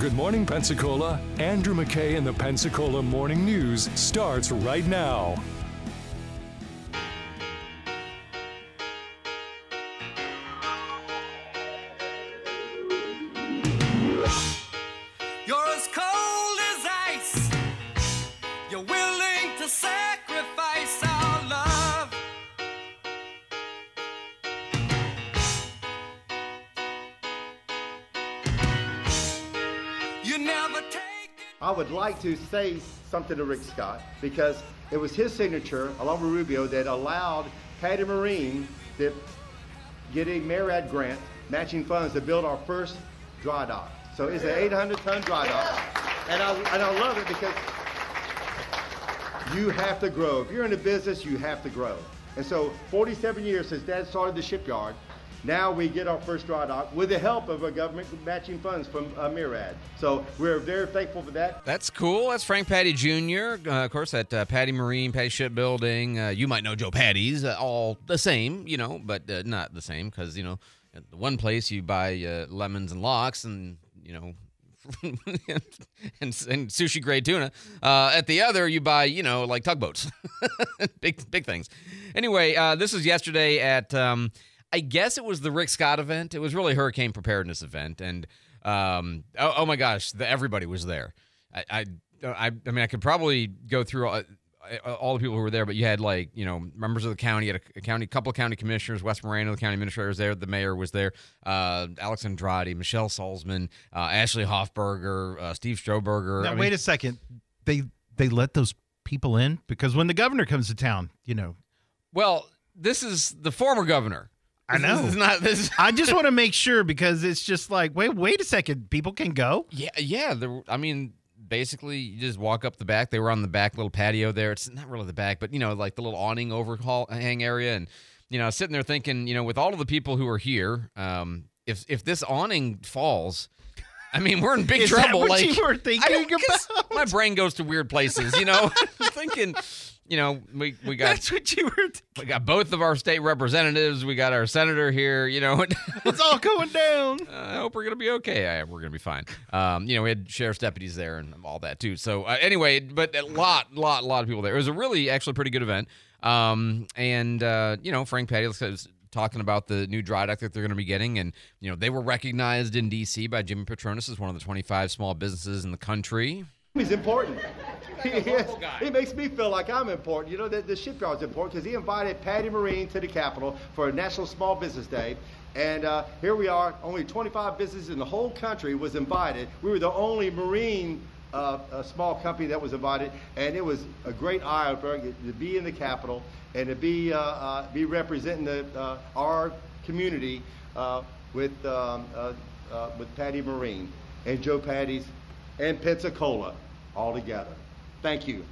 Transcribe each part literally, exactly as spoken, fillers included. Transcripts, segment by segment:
Good Morning Pensacola. Andrew McKay and the Pensacola Morning News starts right now. You're as cold as ice. You're willing to sacrifice our love. You never take it. I would like to say something to Rick Scott because it was his signature, along with Rubio, that allowed Patty Marine to get a MARAD grant, matching funds, to build our first dry dock. So it's an eight hundred ton dry dock. And I, and I love it because you have to grow. If you're in a business, you have to grow. And so forty-seven years since Dad started the shipyard, now we get our first dry dock with the help of a government matching funds from uh, MARAD. So we're very thankful for that. That's cool. That's Frank Patty Junior Uh, of course, at uh, Patty Marine, Patty Shipbuilding. Uh, you might know Joe Patty's, uh, all the same, you know, but uh, not the same because, you know, at the one place you buy uh, lemons and locks and, you know, and, and sushi grade tuna. Uh, at the other, you buy, you know, like tugboats. big, big things. Anyway, uh, this was yesterday at... Um, I guess it was the Rick Scott event. It was really hurricane preparedness event, and um, oh, oh my gosh, the, everybody was there. I, I, I, I mean, I could probably go through all, all the people who were there, but you had like you know members of the county, you had a, a county, couple of county commissioners, Wes Moreno, the county administrator was there, the mayor was there, uh, Alex Andrade, Michelle Salzman, uh, Ashley Hoffberger, uh, Steve Stroberger. Now, I wait mean, a second. They they let those people in because when the governor comes to town, you know. Well, this is the former governor. I know. This is not this. I just want to make sure because it's just like, wait, wait a second. People can go? Yeah, yeah. There, I mean, basically, you just walk up the back. They were on the back little patio there. It's not really the back, but, you know, like the little awning overhang area. And, you know, sitting there thinking, you know, with all of the people who are here, um, if if this awning falls, I mean, we're in big Is trouble. That what like you were thinking about? My brain goes to weird places, you know, thinking... You know, we, we got That's what you were thinking. We got both of our state representatives. We got our senator here. You know, it's all going down. I hope we're gonna be okay. I, we're gonna be fine. Um, you know, we had sheriff's deputies there and all that too. So uh, anyway, but a lot, lot, lot of people there. It was a really, actually, pretty good event. Um, and uh, you know, Frank Patty was talking about the new dry dock that they're going to be getting, and you know, they were recognized in D C by Jimmy Petronas as one of the twenty-five small businesses in the country. He's important. He, is, he makes me feel like I'm important. You know, the, the shipyard's important because he invited Patty Marine to the Capitol for a National Small Business Day. And uh, here we are, only twenty-five businesses in the whole country was invited. We were the only marine uh, a small company that was invited, and it was a great eye-opener to be in the Capitol and to be, uh, uh, be representing the, uh, our community uh, with, um, uh, uh, with Patty Marine and Joe Patty's and Pensacola all together. Thank you.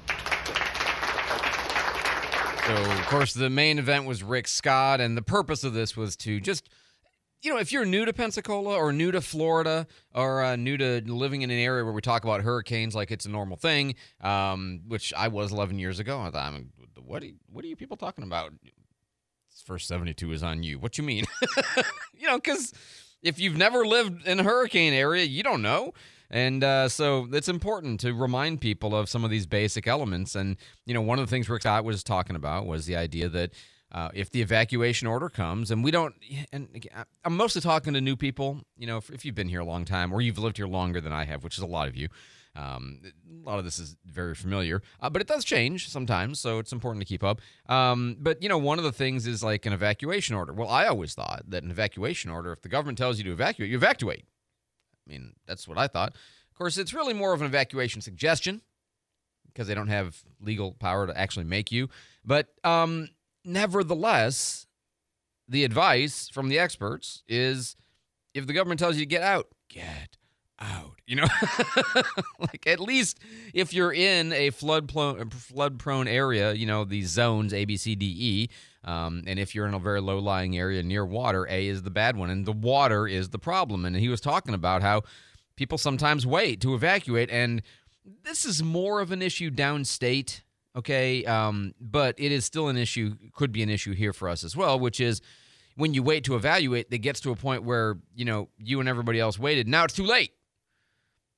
So, of course, the main event was Rick Scott, and the purpose of this was to just, you know, if you're new to Pensacola or new to Florida or uh, new to living in an area where we talk about hurricanes like it's a normal thing, um, which I was eleven years ago, I thought, I mean, what are you, what are you people talking about? This first seventy-two is on you. What you mean? You know, because if you've never lived in a hurricane area, you don't know. And uh, so it's important to remind people of some of these basic elements. And, you know, one of the things Rick Scott was talking about was the idea that uh, if the evacuation order comes, and we don't, and I'm mostly talking to new people, you know, if, if you've been here a long time or you've lived here longer than I have, which is a lot of you, um, a lot of this is very familiar, uh, but it does change sometimes, so it's important to keep up. Um, but, you know, one of the things is like an evacuation order. Well, I always thought that an evacuation order, if the government tells you to evacuate, you evacuate. I mean, that's what I thought. Of course, it's really more of an evacuation suggestion because they don't have legal power to actually make you. But um, nevertheless, the advice from the experts is if the government tells you to get out, get out. You know, like at least if you're in a flood prone, flood prone area, you know, these zones A, B, C, D, E. Um, and if you're in a very low-lying area near water, A is the bad one, and the water is the problem. And he was talking about how people sometimes wait to evacuate, and this is more of an issue downstate, okay? Um, but it is still an issue, could be an issue here for us as well, which is when you wait to evacuate, it gets to a point where, you know, you and everybody else waited. Now it's too late.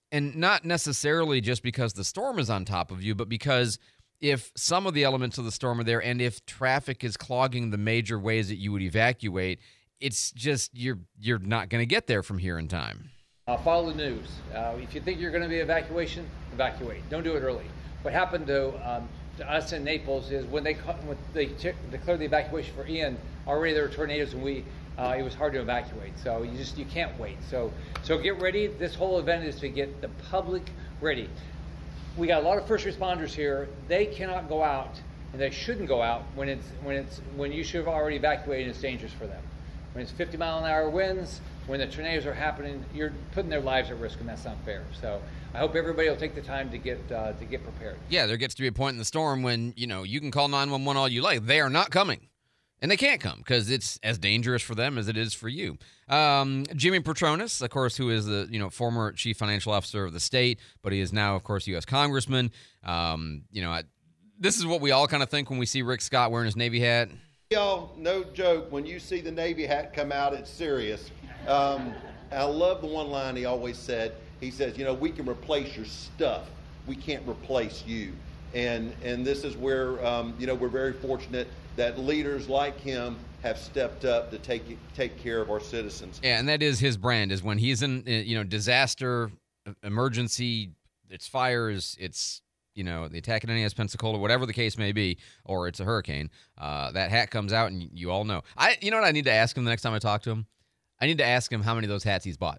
And not necessarily just because the storm is on top of you, but because if some of the elements of the storm are there and if traffic is clogging the major ways that you would evacuate, it's just you're you're not going to get there from here in time. Uh, follow the news. Uh, if you think you're going to be evacuation, evacuate. Don't do it early. What happened to, um, to us in Naples is when they when they t- declared the evacuation for Ian, already there were tornadoes and we uh, it was hard to evacuate. So you just you can't wait. So so get ready. This whole event is to get the public ready. We got a lot of first responders here. They cannot go out, and they shouldn't go out when it's when it's when you should have already evacuated. It's dangerous for them. When it's fifty mile an hour winds, when the tornadoes are happening, you're putting their lives at risk, and that's not fair. So I hope everybody will take the time to get uh, to get prepared. Yeah, there gets to be a point in the storm when, you know, you can call nine one one all you like. They are not coming. And they can't come because it's as dangerous for them as it is for you. Um, Jimmy Petronas, of course, who is the you know former chief financial officer of the state, but he is now, of course, U S congressman. Um, you know, I, this is what we all kind of think when we see Rick Scott wearing his Navy hat. Y'all, no joke, when you see the Navy hat come out, it's serious. Um, I love the one line he always said. He says, you know, we can replace your stuff. We can't replace you. And and this is where, um, you know, we're very fortunate that leaders like him have stepped up to take take care of our citizens. Yeah, and that is his brand, is when he's in, you know, disaster, emergency, it's fires, it's, you know, the attack at N A S Pensacola, whatever the case may be, or it's a hurricane, uh, that hat comes out and you all know. I, You know what I need to ask him the next time I talk to him? I need to ask him how many of those hats he's bought.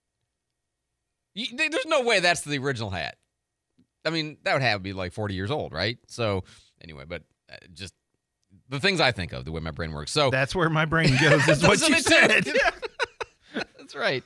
You, there's no way that's the original hat. I mean, that would have to be like forty years old, right? So, anyway, but uh, just the things I think of, the way my brain works. So that's where my brain goes, is what you said. That's right.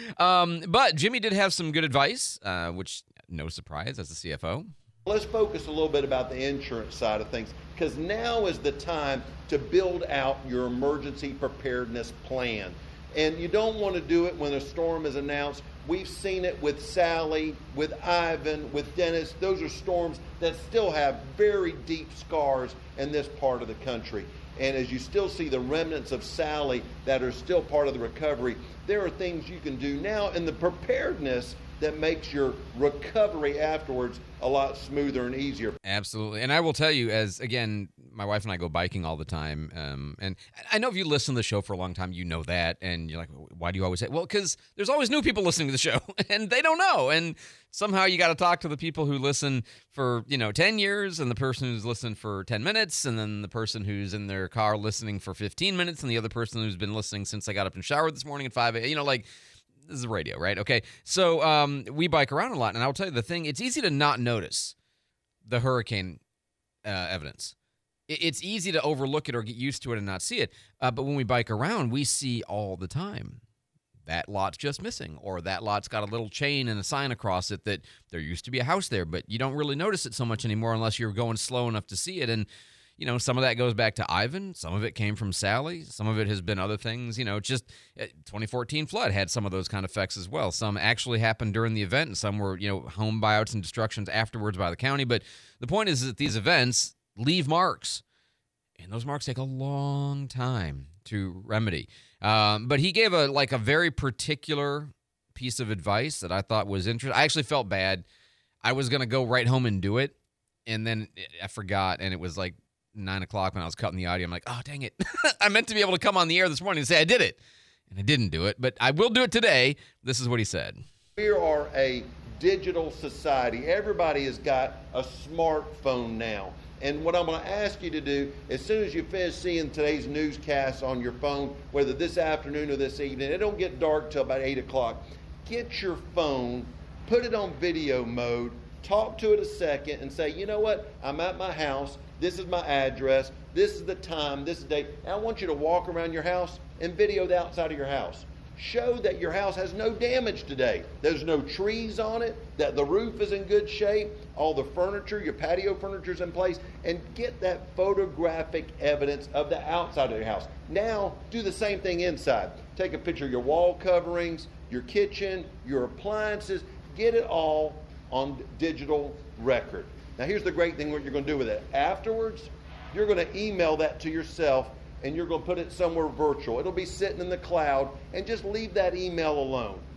Um, but Jimmy did have some good advice, uh, which no surprise as the C F O. Let's focus a little bit about the insurance side of things, because now is the time to build out your emergency preparedness plan. And you don't want to do it when a storm is announced. We've seen it with Sally, with Ivan, with Dennis. Those are storms that still have very deep scars in this part of the country. And as you still see the remnants of Sally that are still part of the recovery, there are things you can do now in the preparedness that makes your recovery afterwards a lot smoother and easier. Absolutely. And I will tell you, as, again, my wife and I go biking all the time. Um, and I know if you listen to the show for a long time, you know that. And you're like, why do you always say? Well, because there's always new people listening to the show, and they don't know. And somehow you got to talk to the people who listen for, you know, ten years, and the person who's listened for ten minutes, and then the person who's in their car listening for fifteen minutes, and the other person who's been listening since I got up and showered this morning at five a.m. You know, like, this is radio, right? Okay. So um, we bike around a lot, and I'll tell you the thing, it's easy to not notice the hurricane uh, evidence. It's easy to overlook it or get used to it and not see it. Uh, but when we bike around, we see all the time, that lot's just missing, or that lot's got a little chain and a sign across it that there used to be a house there, but you don't really notice it so much anymore unless you're going slow enough to see it. And, you know, some of that goes back to Ivan. Some of it came from Sally. Some of it has been other things. You know, just uh, twenty fourteen flood had some of those kind of effects as well. Some actually happened during the event, and some were, you know, home buyouts and destructions afterwards by the county. But the point is that these events leave marks, and those marks take a long time to remedy. Um, but he gave a like a very particular piece of advice that I thought was interesting. I actually felt bad. I was going to go right home and do it, and then I forgot, and it was like nine o'clock when I was cutting the audio. I'm like, oh, dang it. I meant to be able to come on the air this morning and say I did it, and I didn't do it, but I will do it today. This is what he said. We are a digital society. Everybody has got a smartphone now. And what I'm going to ask you to do, as soon as you finish seeing today's newscast on your phone, whether this afternoon or this evening, it don't get dark till about eight o'clock, get your phone, put it on video mode, talk to it a second, and say, you know what, I'm at my house, this is my address, this is the time, this is the date, and I want you to walk around your house and video the outside of your house. Show that your house has no damage today. There's no trees on it, that the roof is in good shape, all the furniture, your patio furniture is in place, and get that photographic evidence of the outside of your house. Now, do the same thing inside. Take a picture of your wall coverings, your kitchen, your appliances. Get it all on digital record. Now, here's the great thing what you're going to do with it. Afterwards, you're going to email that to yourself, and you're going to put it somewhere virtual. It'll be sitting in the cloud, and just leave that email alone.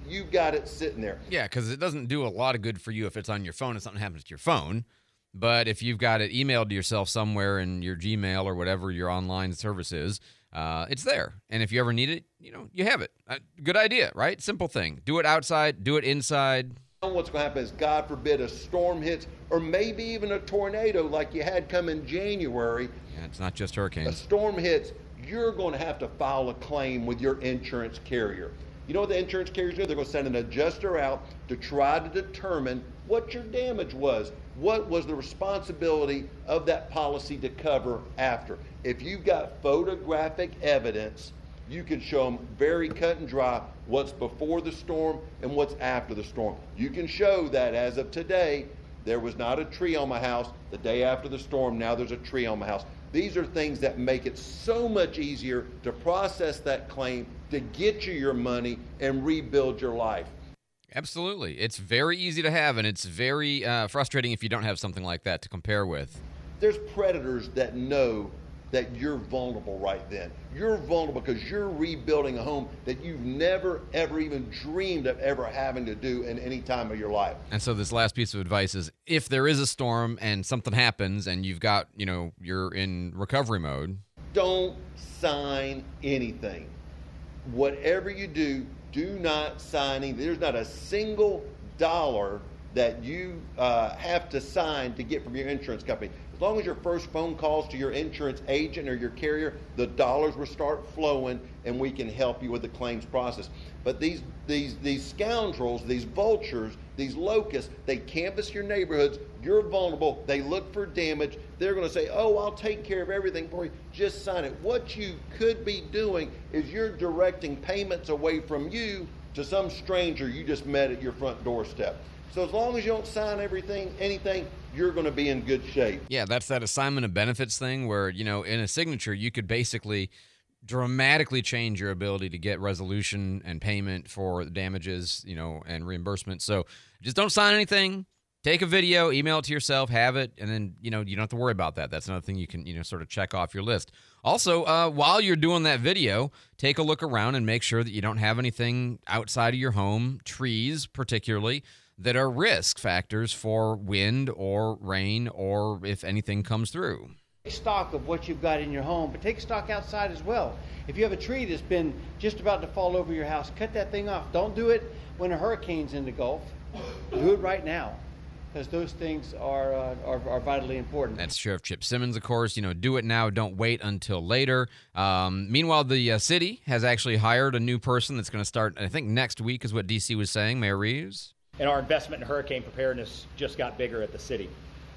you've got it sitting there. Yeah, because it doesn't do a lot of good for you if it's on your phone and something happens to your phone. But if you've got it emailed to yourself somewhere in your Gmail or whatever your online service is, uh, it's there. And if you ever need it, you know, you have it. Uh, good idea, right? Simple thing. Do it outside. Do it inside. What's going to happen is, God forbid, a storm hits, or maybe even a tornado like you had come in January. Yeah, it's not just A hurricanes. storm hits, you're going to have to file a claim with your insurance carrier. You know what the insurance carriers do? They're going to send an adjuster out to try to determine what your damage was. What was the responsibility of that policy to cover after? If you've got photographic evidence, you can show them very cut and dry what's before the storm and what's after the storm. You can show that as of today, there was not a tree on my house. The day after the storm, now there's a tree on my house. These are things that make it so much easier to process that claim, to get you your money, and rebuild your life. Absolutely. It's very easy to have, and it's very uh, frustrating if you don't have something like that to compare with. There's predators that know that you're vulnerable right then. You're vulnerable because you're rebuilding a home that you've never, ever even dreamed of ever having to do in any time of your life. And so this last piece of advice is, if there is a storm and something happens and you've got, you know, you're in recovery mode, don't sign anything. Whatever you do, do not sign anything. There's not a single dollar that you uh, have to sign to get from your insurance company. As long as your first phone calls to your insurance agent or your carrier, the dollars will start flowing, and we can help you with the claims process. But these these these scoundrels, these vultures, these locusts, they canvass your neighborhoods. You're vulnerable. They look for damage. They're going to say, oh, I'll take care of everything for you. Just sign it. What you could be doing is you're directing payments away from you to some stranger you just met at your front doorstep. So as long as you don't sign everything, anything, you're going to be in good shape. yeah, that's that assignment of benefits thing where, you know, in a signature, you could basically dramatically change your ability to get resolution and payment for damages, you know, and reimbursement. So just don't sign anything. Take a video, email it to yourself, have it, and then, you know, you don't have to worry about that. That's another thing you can, you know, sort of check off your list. Also, uh, while you're doing that video, take a look around and make sure that you don't have anything outside of your home, trees particularly, that are risk factors for wind or rain or if anything comes through. Take stock of what you've got in your home, but take stock outside as well. If you have a tree that's been just about to fall over your house, cut that thing off. Don't do it when a hurricane's in the Gulf. Do it right now, because those things are, uh, are are vitally important. That's Sheriff Chip Simmons, of course. You know, do it now. Don't wait until later. Um, meanwhile, the uh, city has actually hired a new person that's going to start, I think, next week is what D C was saying, Mayor Reeves. And our investment in hurricane preparedness just got bigger at the city.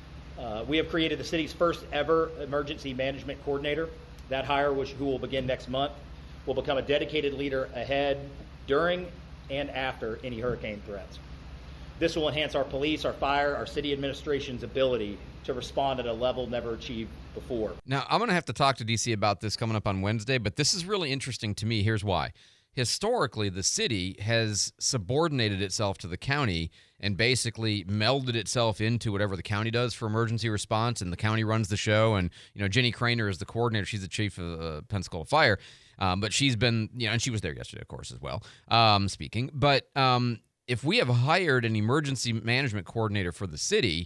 Uh, we have created the city's first ever emergency management coordinator. That hire, which who will begin next month, will become a dedicated leader ahead, during, and after any hurricane threats. This will enhance our police, our fire, our city administration's ability to respond at a level never achieved before. Now, I'm going to have to talk to D C about this coming up on Wednesday, but this is really interesting to me. Here's why. Historically, the city has subordinated itself to the county and basically melded itself into whatever the county does for emergency response, and the county runs the show. And, you know, Jenny Craner is the coordinator. She's the chief of uh, Pensacola Fire, um, but she's been, you know, and she was there yesterday, of course, as well, um, speaking. But um, if we have hired an emergency management coordinator for the city,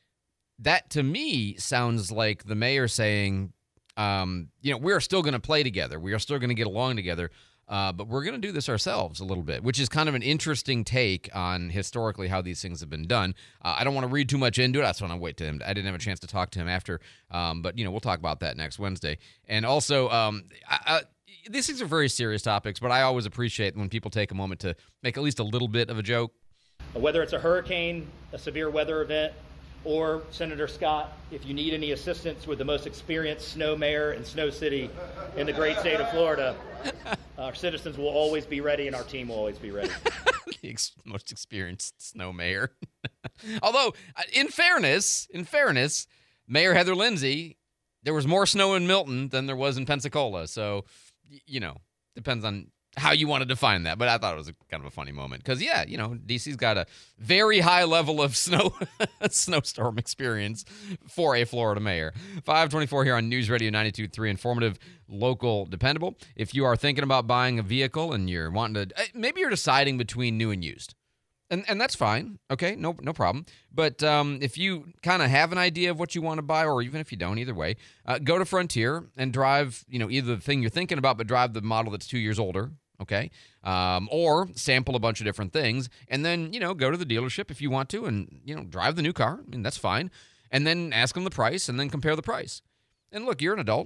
that to me sounds like the mayor saying, um, you know, we're still going to play together. We are still going to get along together. Uh, but we're going to do this ourselves a little bit, which is kind of an interesting take on historically how these things have been done. Uh, I don't want to read too much into it. That's when I wait to him. I didn't have a chance to talk to him after, um, but, you know, we'll talk about that next Wednesday. And also, um, I, I, these things are very serious topics, but I always appreciate when people take a moment to make at least a little bit of a joke. Whether it's a hurricane, a severe weather event, or Senator Scott, if you need any assistance with the most experienced snow mayor in Snow City in the great state of Florida, our citizens will always be ready and our team will always be ready. The ex- most experienced snow mayor. Although, in fairness, in fairness, Mayor Heather Lindsay, there was more snow in Milton than there was in Pensacola. So, y- you know, depends on how you want to define that, but I thought it was a, kind of a funny moment because, yeah, you know, D C's got a very high level of snow snowstorm experience for a Florida mayor. five twenty-four here on News Radio ninety-two point three, informative, local, dependable. If you are thinking about buying a vehicle and you're wanting to, maybe you're deciding between new and used. And and that's fine, okay, no no problem. But um, if you kind of have an idea of what you want to buy, or even if you don't, either way, uh, go to Frontier and drive, you know, either the thing you're thinking about, but drive the model that's two years older, okay? Um, or sample a bunch of different things, and then, you know, go to the dealership if you want to, and, you know, drive the new car. I mean, that's fine. And then ask them the price, and then compare the price. And look, you're an adult.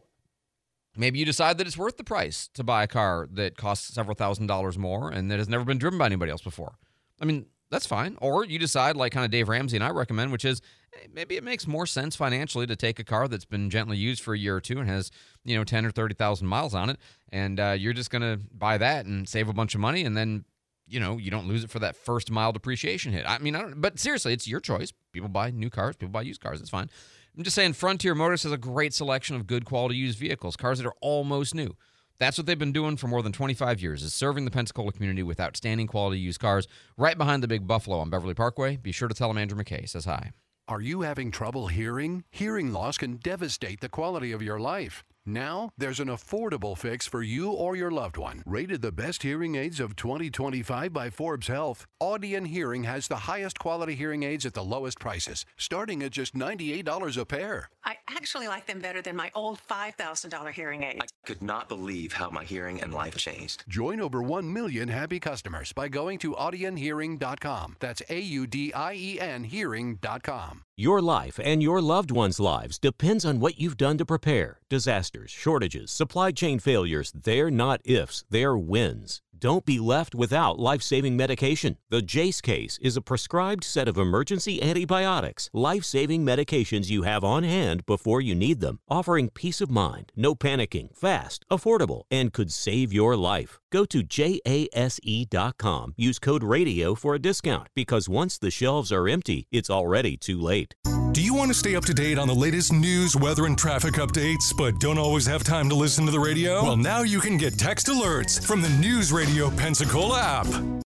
Maybe you decide that it's worth the price to buy a car that costs several thousand dollars more and that has never been driven by anybody else before. I mean, that's fine. Or you decide, like kind of Dave Ramsey and I recommend, which is hey, maybe it makes more sense financially to take a car that's been gently used for a year or two and has, you know, ten or thirty thousand miles on it, and uh, you're just going to buy that and save a bunch of money, and then, you know, you don't lose it for that first mile depreciation hit. I mean, I don't. But seriously, it's your choice. People buy new cars. People buy used cars. It's fine. I'm just saying, Frontier Motors has a great selection of good quality used vehicles, cars that are almost new. That's what they've been doing for more than twenty-five years, is serving the Pensacola community with outstanding quality used cars right behind the Big Buffalo on Beverly Parkway. Be sure to tell them Andrew McKay says hi. Are you having trouble hearing? Hearing loss can devastate the quality of your life. Now, there's an affordable fix for you or your loved one. Rated the best hearing aids of twenty twenty-five by Forbes Health, Audion Hearing has the highest quality hearing aids at the lowest prices, starting at just ninety-eight dollars a pair. I actually like them better than my old five thousand dollars hearing aid. I could not believe how my hearing and life changed. Join over one million happy customers by going to audion hearing dot com. That's A U D I E N hearing dot com. Your life and your loved ones' lives depends on what you've done to prepare. Disasters, shortages, supply chain failures, they're not ifs, they're wins. Don't be left without life-saving medication. The Jace case is a prescribed set of emergency antibiotics, life-saving medications you have on hand before you need them, offering peace of mind, no panicking, fast, affordable, and could save your life. Go to jase dot com. Use code RADIO for a discount, because once the shelves are empty, it's already too late. Do you want to stay up to date on the latest news, weather, and traffic updates, but don't always have time to listen to the radio? Well, now you can get text alerts from the News Radio Pensacola app.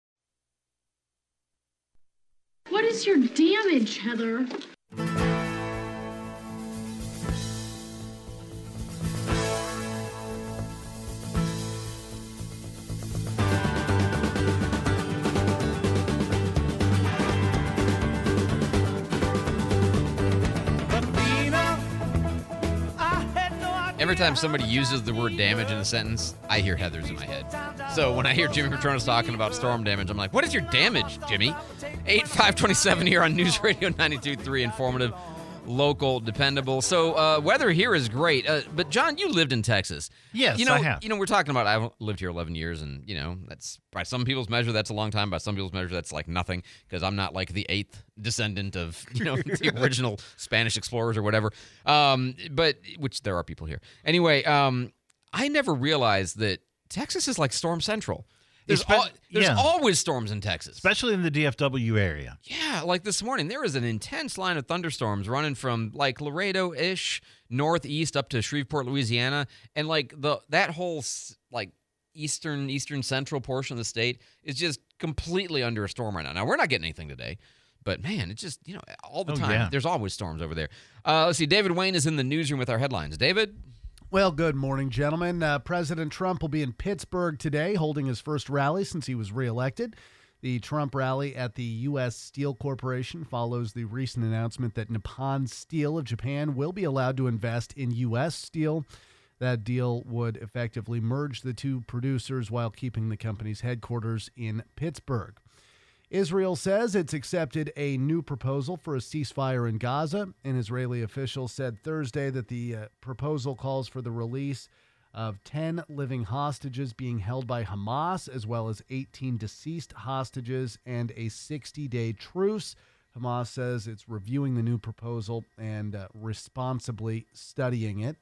What is your damage, Heather? Every time somebody uses the word damage in a sentence, I hear Heather's in my head. So when I hear Jimmy Petronas talking about storm damage, I'm like, what is your damage, Jimmy? eight five twenty-seven here on News Radio ninety-two point three, informative, local, dependable. So uh, weather here is great. Uh, but, John, you lived in Texas. Yes, you know, I have. You know, we're talking about, I've lived here eleven years, and, you know, that's by some people's measure, that's a long time. By some people's measure, that's like nothing, because I'm not like the eighth descendant of, you know, the original Spanish explorers or whatever. Um, but, which there are people here. Anyway, um, I never realized that Texas is like Storm Central. There's, Espe- al- there's yeah. always storms in Texas. Especially in the D F W area. Yeah, like this morning, there was an intense line of thunderstorms running from like Laredo-ish northeast up to Shreveport, Louisiana, and like the that whole like eastern eastern central portion of the state is just completely under a storm right now. Now we're not getting anything today, but man, it's just, you know, all the Oh, time. yeah. There's always storms over there. Uh, let's see, David Wayne is in the newsroom with our headlines. David. Well, good morning, gentlemen. Uh, President Trump will be in Pittsburgh today, holding his first rally since he was reelected. The Trump rally at the U S Steel Corporation follows the recent announcement that Nippon Steel of Japan will be allowed to invest in U S steel. That deal would effectively merge the two producers while keeping the company's headquarters in Pittsburgh. Israel says it's accepted a new proposal for a ceasefire in Gaza. An Israeli official said Thursday that the uh, proposal calls for the release of ten living hostages being held by Hamas, as well as eighteen deceased hostages, and a sixty-day truce. Hamas says it's reviewing the new proposal and uh, responsibly studying it.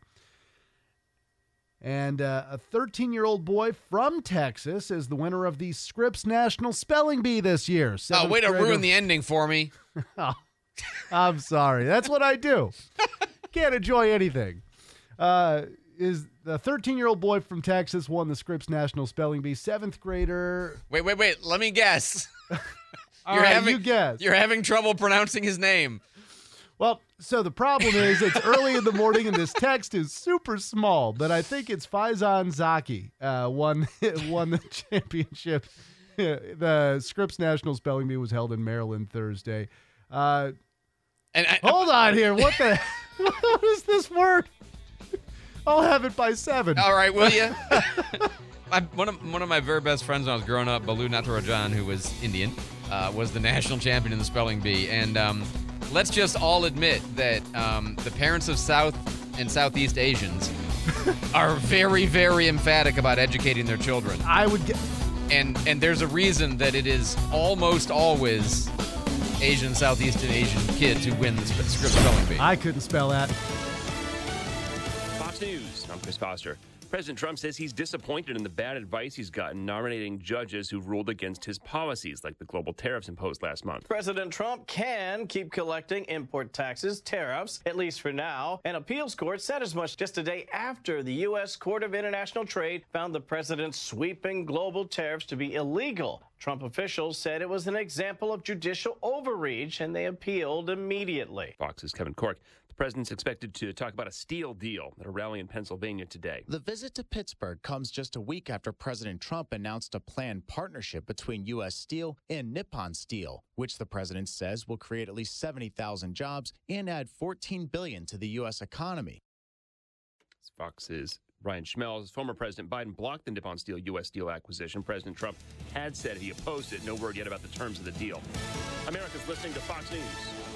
And uh, a thirteen-year-old boy from Texas is the winner of the Scripps National Spelling Bee this year. Oh, Seventh way to grader- ruin the ending for me. Oh, I'm sorry. That's what I do. Can't enjoy anything. Uh, is the thirteen-year-old boy from Texas won the Scripps National Spelling Bee. Seventh grader. Wait, wait, wait. Let me guess. All you're right, having, you guess. You're having trouble pronouncing his name. Well, so the problem is it's early in the morning and this text is super small, but I think it's Faizan Zaki uh, won won the championship. The Scripps National Spelling Bee was held in Maryland Thursday. Uh, and I, hold on here. What the? What is this word? I'll have it by seven. All right, will you? my, one, of, one of my very best friends when I was growing up, Balu Natarajan, who was Indian, uh, was the national champion in the spelling bee. And um, let's just all admit that um, the parents of South and Southeast Asians are very, very emphatic about educating their children. I would get... And, and there's a reason that it is almost always Asian, Southeastern Asian kids who win the Scripps spelling bee. I couldn't spell that. Fox News, I'm Chris Foster. President Trump says he's disappointed in the bad advice he's gotten nominating judges who ruled against his policies, like the global tariffs imposed last month. President Trump can keep collecting import taxes, tariffs, at least for now. An appeals court said as much just a day after the U S Court of International Trade found the president's sweeping global tariffs to be illegal. Trump officials said it was an example of judicial overreach, and they appealed immediately. Fox's Kevin Cork. The president's expected to talk about a steel deal at a rally in Pennsylvania today. The visit to Pittsburgh comes just a week after President Trump announced a planned partnership between U S Steel and Nippon Steel, which the president says will create at least seventy thousand jobs and add fourteen billion dollars to the U S economy. Fox's Ryan Schmelz. Former President Biden blocked the Nippon Steel U S Steel acquisition. President Trump had said he opposed it. No word yet about the terms of the deal. America's listening to Fox News.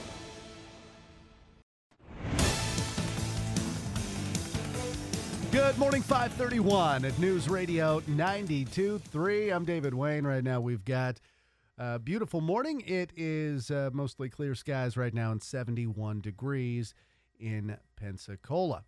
Good morning, five thirty-one at News Radio ninety-two point three. I'm David Wayne. Right now we've got a beautiful morning. It is uh, mostly clear skies right now and seventy-one degrees in Pensacola.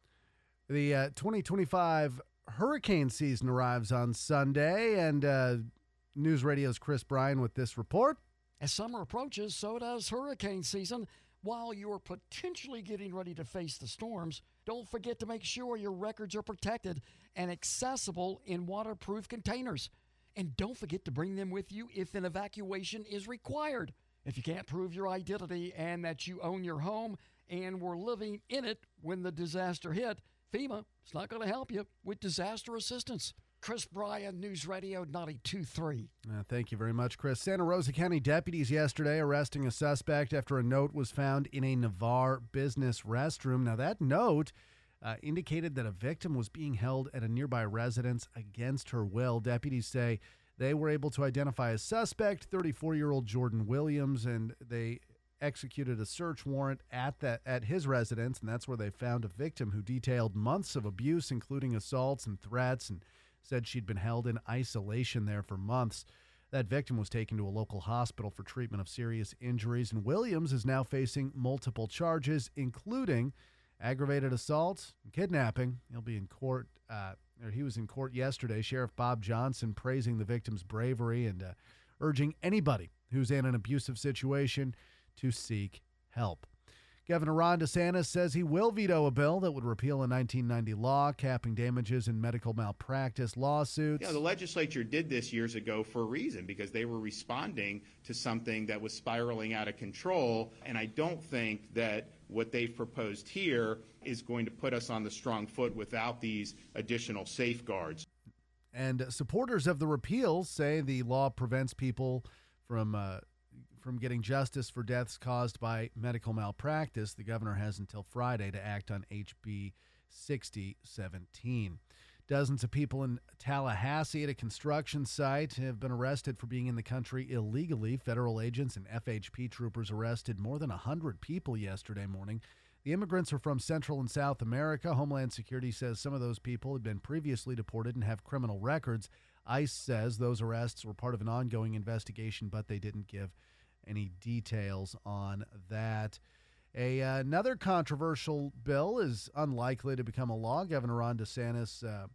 The uh, twenty twenty-five hurricane season arrives on Sunday, and uh, News Radio's Chris Bryan with this report. As summer approaches, so does hurricane season. While you're potentially getting ready to face the storms, don't forget to make sure your records are protected and accessible in waterproof containers. And don't forget to bring them with you if an evacuation is required. If you can't prove your identity and that you own your home and were living in it when the disaster hit, FEMA is not going to help you with disaster assistance. Chris Bryan, News Radio ninety-two point three. Uh, thank you very much, Chris. Santa Rosa County deputies yesterday arresting a suspect after a note was found in a Navarre business restroom. Now, that note uh, indicated that a victim was being held at a nearby residence against her will. Deputies say they were able to identify a suspect, thirty-four-year-old Jordan Williams, and they executed a search warrant at that at his residence, and that's where they found a victim who detailed months of abuse, including assaults and threats, and said she'd been held in isolation there for months. That victim was taken to a local hospital for treatment of serious injuries, and Williams is now facing multiple charges, including aggravated assault and kidnapping. He'll be in court, uh, or he was in court yesterday. Sheriff Bob Johnson praising the victim's bravery and uh, urging anybody who's in an abusive situation to seek help. Governor Ron DeSantis says he will veto a bill that would repeal a nineteen ninety law capping damages in medical malpractice lawsuits. Yeah, the legislature did this years ago for a reason, because they were responding to something that was spiraling out of control. And I don't think that what they've proposed here is going to put us on the strong foot without these additional safeguards. And supporters of the repeal say the law prevents people from uh, from getting justice for deaths caused by medical malpractice. The governor has until Friday to act on H B sixty seventeen. Dozens of people in Tallahassee at a construction site have been arrested for being in the country illegally. Federal agents and F H P troopers arrested more than one hundred people yesterday morning. The immigrants are from Central and South America. Homeland Security says some of those people had been previously deported and have criminal records. ICE says those arrests were part of an ongoing investigation, but they didn't give any details on that. A, uh, another controversial bill is unlikely to become a law. Governor Ron DeSantis uh,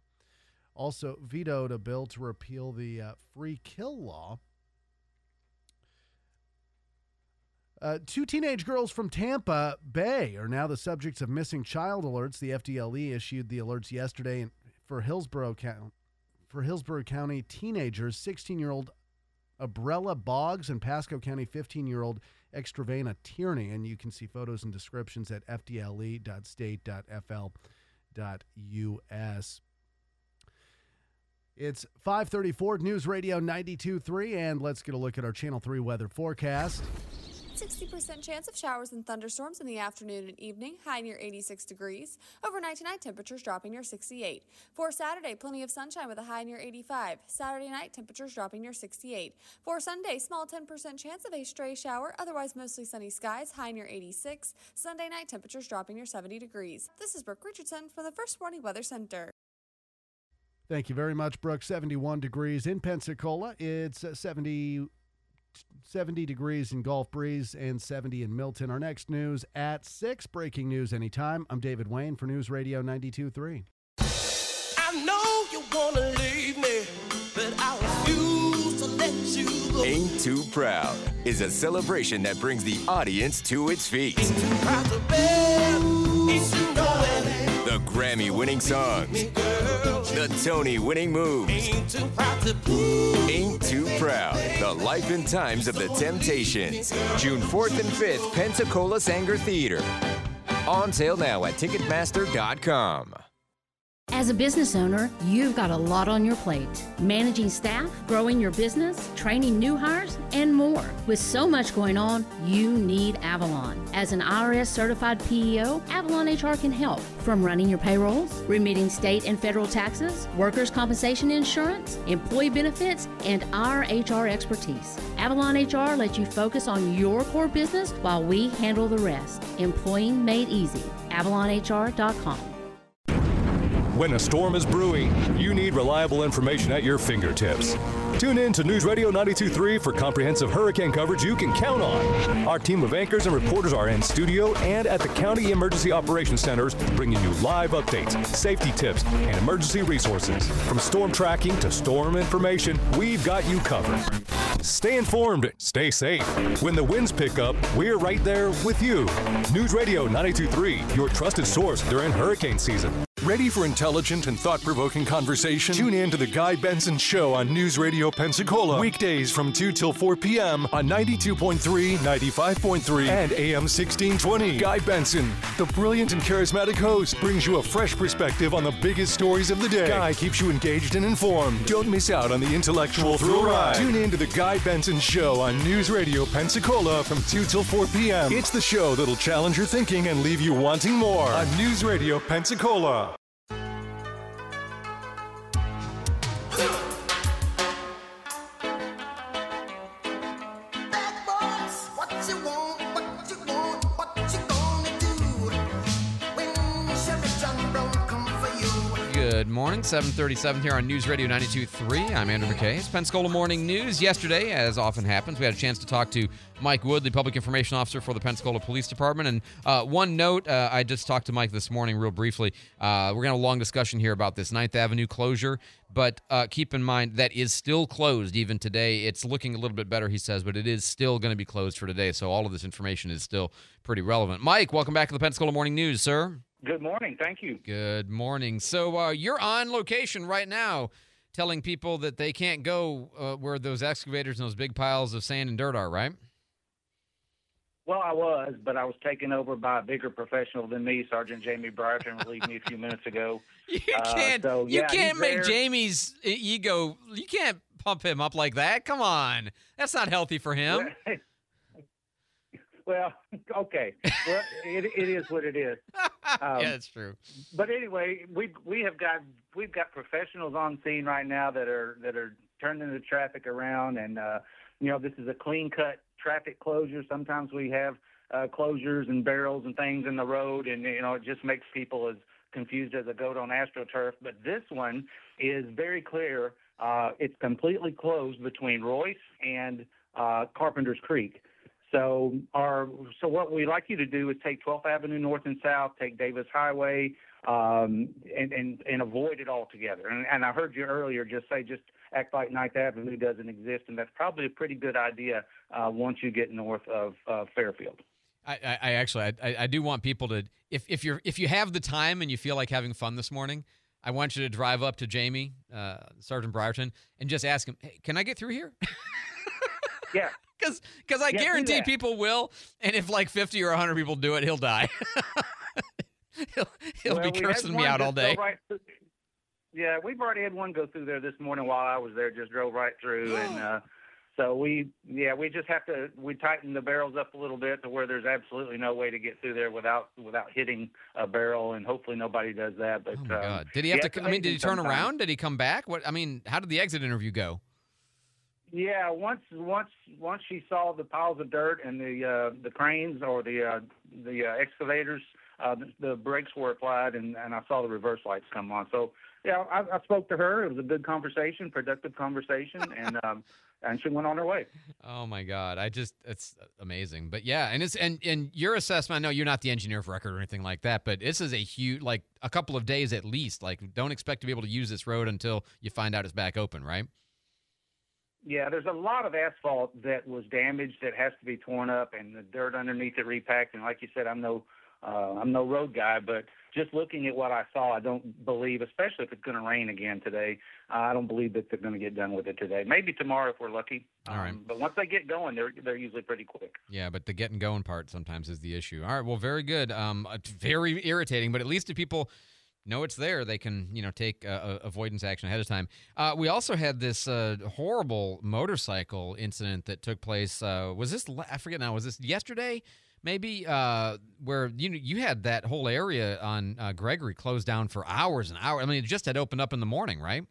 also vetoed a bill to repeal the uh, free kill law. Uh, two teenage girls from Tampa Bay are now the subjects of missing child alerts. The F D L E issued the alerts yesterday and for Hillsborough County. For Hillsborough County teenagers, sixteen-year-old Abrella Boggs and Pasco County fifteen-year-old Extravana Tierney. And you can see photos and descriptions at f d l e dot state dot f l dot u s. It's five thirty-four, News Radio ninety-two point three, and let's get a look at our Channel three weather forecast. sixty percent chance of showers and thunderstorms in the afternoon and evening, high near eighty-six degrees. Overnight tonight, temperatures dropping near sixty-eight. For Saturday, plenty of sunshine with a high near eighty-five. Saturday night, temperatures dropping near sixty-eight. For Sunday, small ten percent chance of a stray shower, otherwise mostly sunny skies, high near eighty-six. Sunday night, temperatures dropping near seventy degrees. This is Brooke Richardson from the First Warning Weather Center. Thank you very much, Brooke. seventy-one degrees in Pensacola. It's uh, seventy, seventy degrees in Gulf Breeze and seventy in Milton. Our next news at six. Breaking news anytime. I'm David Wayne for News Radio ninety-two point three. I know you want to leave me, but I refuse to let you go. Ain't Too Proud is a celebration that brings the audience to its feet. Ain't too proud to bear, ain't too knowing. The Grammy-winning songs, the Tony-winning moves. Ain't too proud to prove. Ain't Too Proud, the life and times of the Temptations. June fourth and fifth, Pensacola Sanger Theater. On sale now at Ticketmaster dot com. As a business owner, you've got a lot on your plate. Managing staff, growing your business, training new hires, and more. With so much going on, you need Avalon. As an I R S-certified P E O, Avalon H R can help. From running your payrolls, remitting state and federal taxes, workers' compensation insurance, employee benefits, and our H R expertise. Avalon H R lets you focus on your core business while we handle the rest. Employing made easy. avalon h r dot com. When a storm is brewing, you need reliable information at your fingertips. Tune in to News Radio ninety-two point three for comprehensive hurricane coverage you can count on. Our team of anchors and reporters are in studio and at the County Emergency Operations Centers, bringing you live updates, safety tips, and emergency resources. From storm tracking to storm information, we've got you covered. Stay informed, stay safe. When the winds pick up, we're right there with you. News Radio ninety-two point three, your trusted source during hurricane season. Ready for intelligent and thought-provoking conversation? Tune in to The Guy Benson Show on News Radio Pensacola. Weekdays from two till four p.m. on ninety-two point three, ninety-five point three, and A M sixteen twenty. Guy Benson, the brilliant and charismatic host, brings you a fresh perspective on the biggest stories of the day. Guy keeps you engaged and informed. Don't miss out on the intellectual thrill ride. Tune in to The Guy Benson Show on News Radio Pensacola from two till four p.m. It's the show that'll challenge your thinking and leave you wanting more on News Radio Pensacola. Good morning, seven thirty-seven here on News Radio ninety-two point three. I'm Andrew McKay. It's Pensacola Morning News. Yesterday, as often happens, we had a chance to talk to Mike Wood, the Public Information Officer for the Pensacola Police Department. And uh, one note, uh, I just talked to Mike this morning real briefly. Uh, we're going to have a long discussion here about this ninth Avenue closure, but uh, keep in mind that is still closed even today. It's looking a little bit better, he says, but it is still going to be closed for today, so all of this information is still pretty relevant. Mike, welcome back to the Pensacola Morning News, sir. Good morning. Thank you. Good morning. So uh, you're on location right now telling people that they can't go uh, where those excavators and those big piles of sand and dirt are, right? Well, I was, but I was taken over by a bigger professional than me. Sergeant Jamie Briarton relieved me a few minutes ago. You Uh, can't, so, you yeah, can't he's make there. Jamie's ego, you can't pump him up like that. Come on. That's not healthy for him. Well, okay. Well, it, it is what it is. Um, yeah, it's true. But anyway, we we have got we've got professionals on scene right now that are that are turning the traffic around, and uh, you know, this is a clean cut traffic closure. Sometimes we have uh, closures and barrels and things in the road, and you know, it just makes people as confused as a goat on AstroTurf. But this one is very clear. Uh, it's completely closed between Royce and uh, Carpenter's Creek. So our so what we'd like you to do is take twelfth Avenue North and South, take Davis Highway, um, and, and, and avoid it altogether. And, and I heard you earlier just say just act like Ninth Avenue doesn't exist, and that's probably a pretty good idea uh, once you get north of uh, Fairfield. I, I, I actually, I, I do want people to, if if you're if you have the time and you feel like having fun this morning, I want you to drive up to Jamie, uh, Sergeant Brierton, and just ask him, hey, can I get through here? Yeah. Because because I Yeah, do guarantee that. people will, and if like fifty or one hundred people do it, he'll die. he'll he'll Well, be we had cursing me one out all just go day. right through- yeah, we've already had one go through there this morning while I was there. Just drove right through, and uh, so we, yeah, we just have to we tighten the barrels up a little bit to where there's absolutely no way to get through there without without hitting a barrel, and hopefully nobody does that. But Oh my um, God. Did he have yeah, to, it's I mean, did he amazing turn sometimes. around? Did he come back? What, I mean, how did the exit interview go? Yeah, once once once she saw the piles of dirt and the uh, the cranes or the uh, the uh, excavators, uh, the, the brakes were applied, and, and I saw the reverse lights come on. So yeah, I, I spoke to her. It was a good conversation, productive conversation, and um, and she went on her way. Oh my God. I just, it's amazing. But yeah, and it's, and, and your assessment, I know you're not the engineer of record or anything like that, but this is a huge, like a couple of days at least. Like, don't expect to be able to use this road until you find out it's back open, right? Yeah, there's a lot of asphalt that was damaged that has to be torn up, and the dirt underneath it repacked. And like you said, I'm no, uh, I'm no road guy, but just looking at what I saw, I don't believe, especially if it's going to rain again today, uh, I don't believe that they're going to get done with it today. Maybe tomorrow if we're lucky. All right. Um, but once they get going, they're they're usually pretty quick. Yeah, but the getting going part sometimes is the issue. All right, well, very good. Um, it's very irritating, but at least if people know it's there, they can, you know, take uh, avoidance action ahead of time. Uh, we also had this uh, horrible motorcycle incident that took place. Uh, was this? I forget now. Was this yesterday? Maybe uh, where you know you had that whole area on uh, Gregory closed down for hours and hours. I mean, it just had opened up in the morning, right?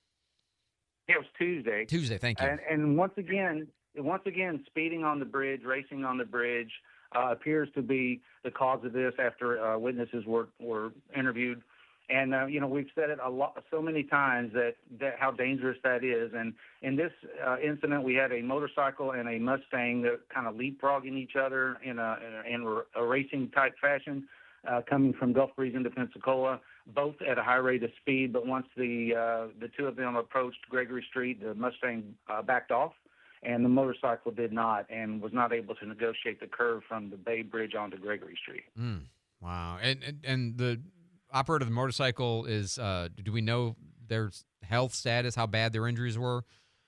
It was Tuesday. Tuesday, thank you. And, and once again, once again, speeding on the bridge, racing on the bridge, uh, appears to be the cause of this. After uh, witnesses were were interviewed, and uh, you know we've said it a lot, so many times that, that how dangerous that is. And in this uh, incident, we had a motorcycle and a Mustang that kind of leapfrogging each other in a in a, a racing type fashion, uh, coming from Gulf Breeze into Pensacola, both at a high rate of speed. But once the uh, the two of them approached Gregory Street, the Mustang uh, backed off, and the motorcycle did not, and was not able to negotiate the curve from the Bay Bridge onto Gregory Street. Mm, wow. And, and and the operator of the motorcycle is, uh, do we know their health status, how bad their injuries were?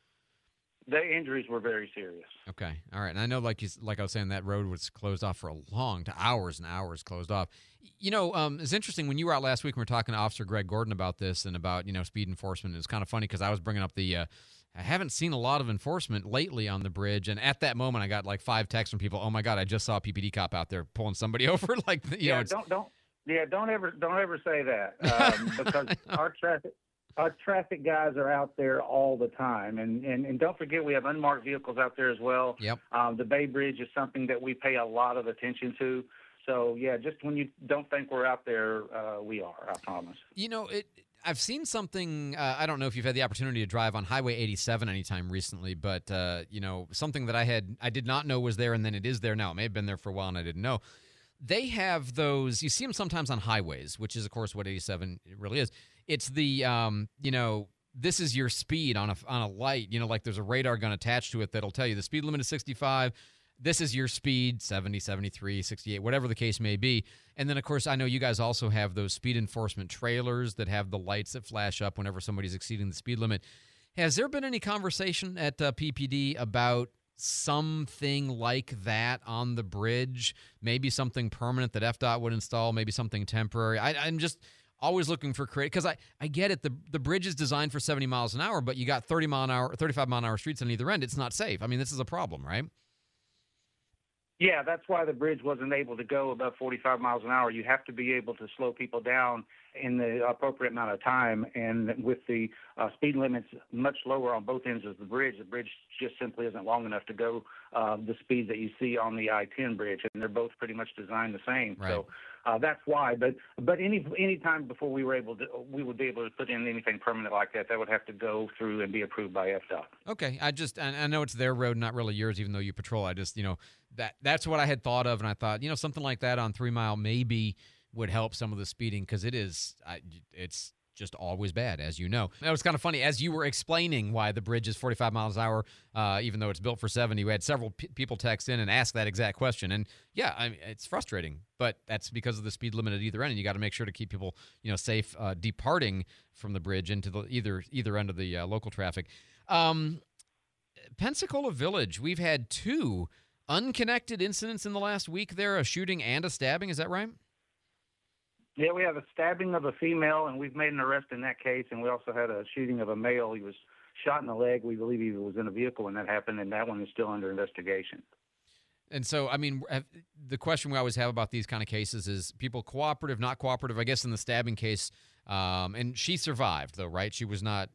The injuries were very serious. Okay. All right. And I know, like you, like I was saying, that road was closed off for a long, to hours and hours closed off. You know, um, it's interesting when you were out last week, we were talking to Officer Greg Gordon about this and about, you know, speed enforcement. It was kind of funny because I was bringing up the, uh, I haven't seen a lot of enforcement lately on the bridge. And at that moment, I got like five texts from people. Oh my God, I just saw a P P D cop out there pulling somebody over. Like, you yeah, know, it's, don't don't yeah, don't ever don't ever say that um, because our traffic our traffic guys are out there all the time, and, and and don't forget we have unmarked vehicles out there as well. Yep. Um, the Bay Bridge is something that we pay a lot of attention to. So yeah, just when you don't think we're out there, uh, we are. I promise. You know, it. I've seen something. Uh, I don't know if you've had the opportunity to drive on Highway eighty-seven anytime recently, but uh, you know, something that I had I did not know was there, and then it is there now. It may have been there for a while, and I didn't know. They have those. You see them sometimes on highways, which is, of course, what eighty-seven really is. It's the, um, you know, this is your speed on a on a light. You know, like there's a radar gun attached to it that'll tell you the speed limit is sixty-five. This is your speed, seventy, seventy-three, sixty-eight, whatever the case may be. And then, of course, I know you guys also have those speed enforcement trailers that have the lights that flash up whenever somebody's exceeding the speed limit. Has there been any conversation at uh, P P D about something like that on the bridge? Maybe something permanent that F D O T would install, maybe something temporary. I, I'm just always looking for creative, because I, I get it. The the bridge is designed for seventy miles an hour, but you got thirty mile an hour, thirty-five mile an hour streets on either end. It's not safe. I mean, this is a problem, right? Yeah, that's why the bridge wasn't able to go above forty-five miles an hour. You have to be able to slow people down in the appropriate amount of time. And with the uh, speed limits much lower on both ends of the bridge, the bridge just simply isn't long enough to go uh, the speeds that you see on the I ten bridge. And they're both pretty much designed the same. Right. So uh, that's why. But but any any time before we were able to, we would be able to put in anything permanent like that, that would have to go through and be approved by F D O T. Okay, I just I, I know it's their road, not really yours, even though you patrol. I just, you know, that that's what I had thought of, and I thought, you know, something like that on Three Mile maybe would help some of the speeding, because it is, I, it's just always bad, as you know. It was kind of funny. As you were explaining why the bridge is forty-five miles an hour, uh, even though it's built for seventy, we had several p- people text in and ask that exact question. And, yeah, I mean, it's frustrating, but that's because of the speed limit at either end, and you got to make sure to keep people, you know, safe uh, departing from the bridge into the either either end of the uh, local traffic. Um, Pensacola Village, we've had two unconnected incidents in the last week there, a shooting and a stabbing. Is that right? Yeah, we have a stabbing of a female, and we've made an arrest in that case. And we also had a shooting of a male. He was shot in the leg. We believe he was in a vehicle when that happened, and that one is still under investigation. And so, I mean, have, the question we always have about these kind of cases is people cooperative, not cooperative. I guess in the stabbing case, um, and she survived, though, right? She was not.